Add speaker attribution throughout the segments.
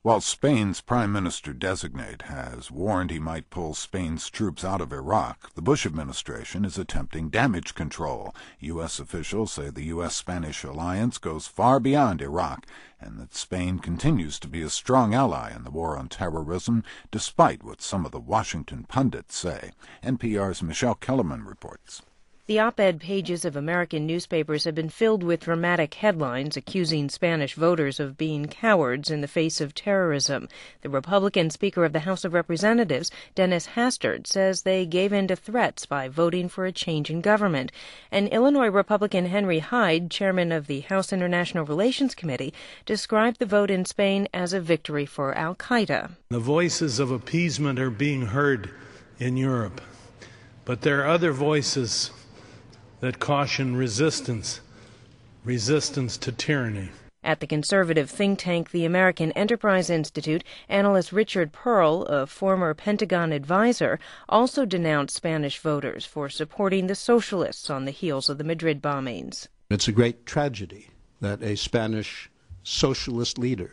Speaker 1: While Spain's Prime Minister-designate has warned he might pull Spain's troops out of Iraq, the Bush administration is attempting damage control. U.S. officials say the U.S.-Spanish alliance goes far beyond Iraq and that Spain continues to be a strong ally in the war on terrorism, despite what some of the Washington pundits say. NPR's Michelle Kellerman reports.
Speaker 2: The op-ed pages of American newspapers have been filled with dramatic headlines accusing Spanish voters of being cowards in the face of terrorism. The Republican Speaker of the House of Representatives, Dennis Hastert, says they gave in to threats by voting for a change in government. And Illinois Republican Henry Hyde, chairman of the House International Relations Committee, described the vote in Spain as a victory for al-Qaeda.
Speaker 3: The voices of appeasement are being heard in Europe, but there are other voices that caution resistance to tyranny.
Speaker 2: At the conservative think tank, the American Enterprise Institute, analyst Richard Pearl, a former Pentagon advisor, also denounced Spanish voters for supporting the socialists on the heels of the Madrid bombings.
Speaker 4: It's a great tragedy that a Spanish socialist leader,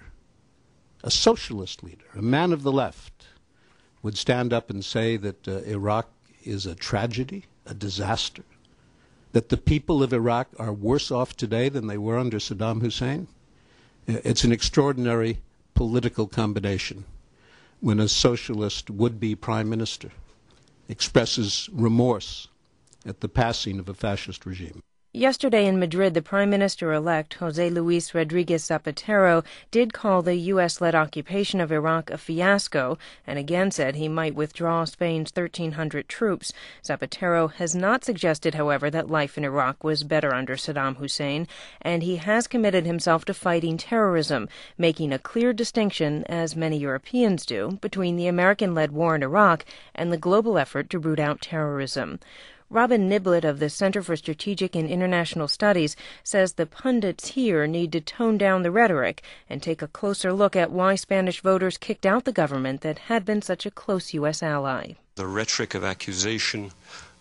Speaker 4: a man of the left, would stand up and say that Iraq is a tragedy, a disaster, that the people of Iraq are worse off today than they were under Saddam Hussein. It's an extraordinary political combination when a socialist would-be prime minister expresses remorse at the passing of a fascist regime.
Speaker 2: Yesterday in Madrid, the Prime Minister-elect, José Luis Rodríguez Zapatero, did call the U.S.-led occupation of Iraq a fiasco and again said he might withdraw Spain's 1,300 troops. Zapatero has not suggested, however, that life in Iraq was better under Saddam Hussein, and he has committed himself to fighting terrorism, making a clear distinction, as many Europeans do, between the American-led war in Iraq and the global effort to root out terrorism. Robin Niblett of the Center for Strategic and International Studies says the pundits here need to tone down the rhetoric and take a closer look at why Spanish voters kicked out the government that had been such a close U.S. ally.
Speaker 5: The rhetoric of accusation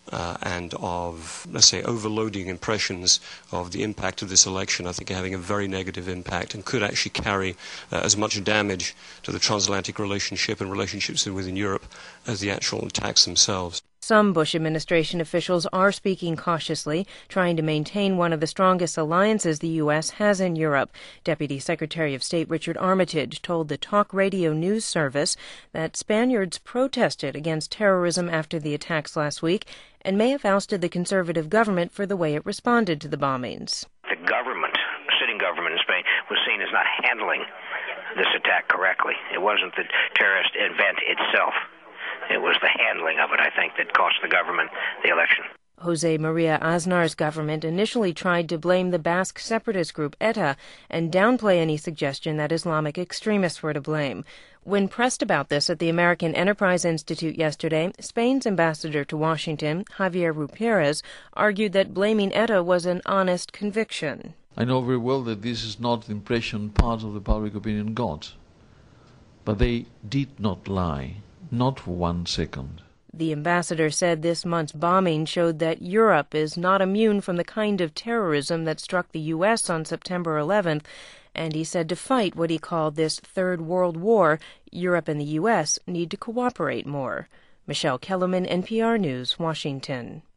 Speaker 5: and of, let's say, overloading impressions of the impact of this election, I think are having a very negative impact and could actually carry as much damage to the transatlantic relationship and relationships within Europe as the actual attacks themselves.
Speaker 2: Some Bush administration officials are speaking cautiously, trying to maintain one of the strongest alliances the U.S. has in Europe. Deputy Secretary of State Richard Armitage told the Talk Radio News Service that Spaniards protested against terrorism after the attacks last week and may have ousted the conservative government for the way it responded to the bombings.
Speaker 6: The government, sitting government in Spain, was seen as not handling this attack correctly. It wasn't the terrorist event itself. It was the handling of it, I think, that cost the government the election.
Speaker 2: Jose Maria Aznar's government initially tried to blame the Basque separatist group ETA and downplay any suggestion that Islamic extremists were to blame. When pressed about this at the American Enterprise Institute yesterday, Spain's ambassador to Washington, Javier Ruperez, argued that blaming ETA was an honest conviction.
Speaker 7: I know very well that this is not the impression part of the public opinion got, but they did not lie. Not for 1 second.
Speaker 2: The ambassador said this month's bombing showed that Europe is not immune from the kind of terrorism that struck the U.S. on September 11th, and he said to fight what he called this Third World War, Europe and the U.S. need to cooperate more. Michelle Kellerman, NPR News, Washington.